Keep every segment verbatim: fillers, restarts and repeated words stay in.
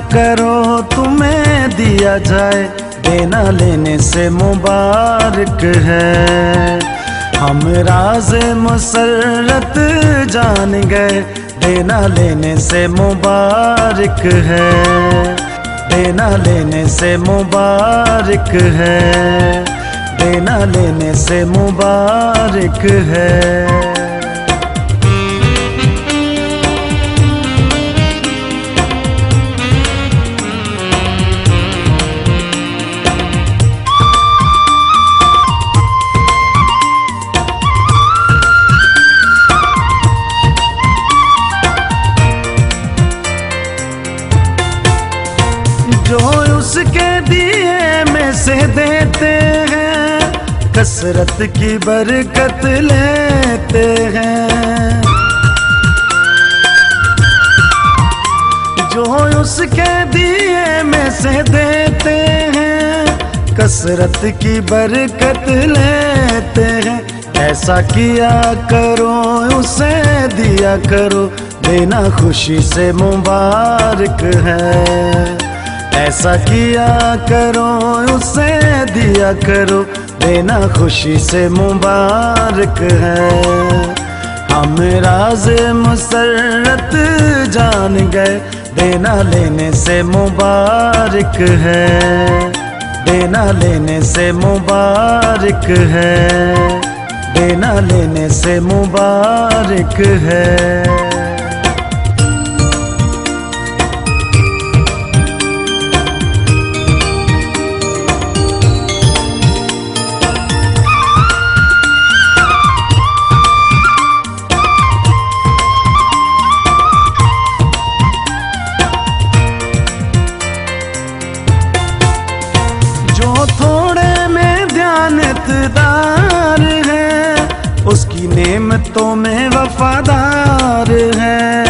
करो तुम्हें दिया जाए, देना लेने से मुबारक है। हम राज मुसर्रत जान गए, देना लेने से मुबारक है, देना लेने से मुबारक है, देना लेने से मुबारक है। जो उसके दिए में से देते हैं, कसरत की बरकत लेते हैं। जो उसके दिए में से देते हैं, कसरत की बरकत लेते हैं। ऐसा किया करो उसे दिया करो, देना खुशी से मुबारक है। ऐसा किया करो उसे दिया करो, देना खुशी से मुबारक है। हम राज मुसर्रत जान गए, देना लेने से मुबारक है, देना लेने से मुबारक है, देना लेने से मुबारक है। जो थोड़े में ध्यानतदार है, उसकी नेमतों में वफादार है।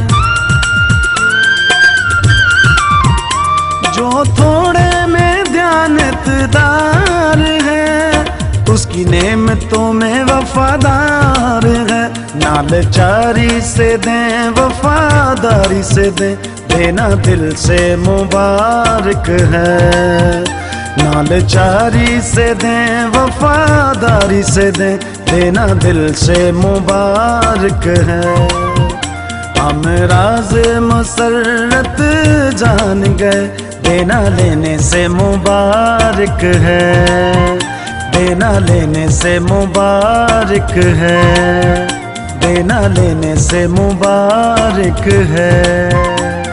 जो थोड़े में ध्यानतदार है, उसकी नेमतों में वफादार है। नालचारी से दें वफादारी से दें, देना दिल से मुबारक है। नालचारी से दें वफादारी से दें, देना दिल से मुबारक है। हम राज मुसर्रत जान गए, देना लेने से मुबारक है, देना लेने से मुबारक है, देना लेने से मुबारक है।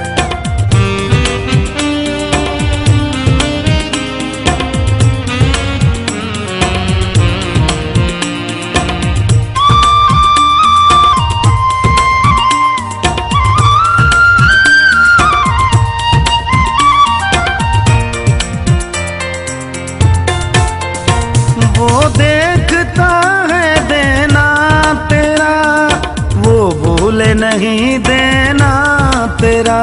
वो देखता है देना तेरा, वो भूले नहीं देना तेरा।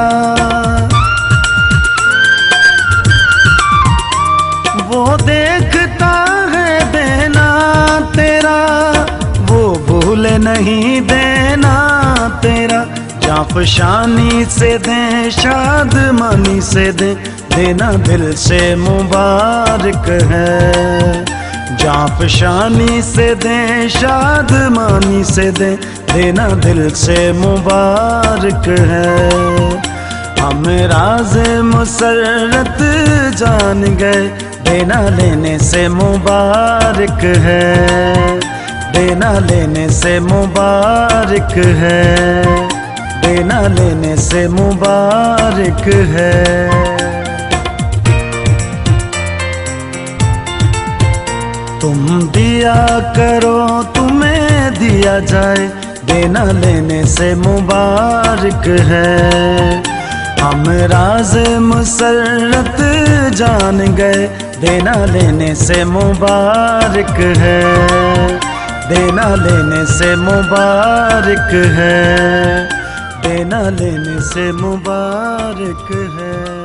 वो देखता है देना तेरा, वो भूले नहीं देना तेरा। जाफशानी से दें शादमानी से दें, देना दिल से मुबारक है। जाफशानी से दें शादमानी से दें, देना दिल से मुबारक है। हम राज मुसर्रत जान गए, देना लेने से मुबारक है, देना लेने से मुबारक है, देना लेने से मुबारक है। तुम दिया करो तुम्हें दिया जाए, देना लेने से मुबारक है। हम राज मुसर्रत जान गए, देना लेने से मुबारक है, देना लेने से मुबारक है, देना लेने से मुबारक है।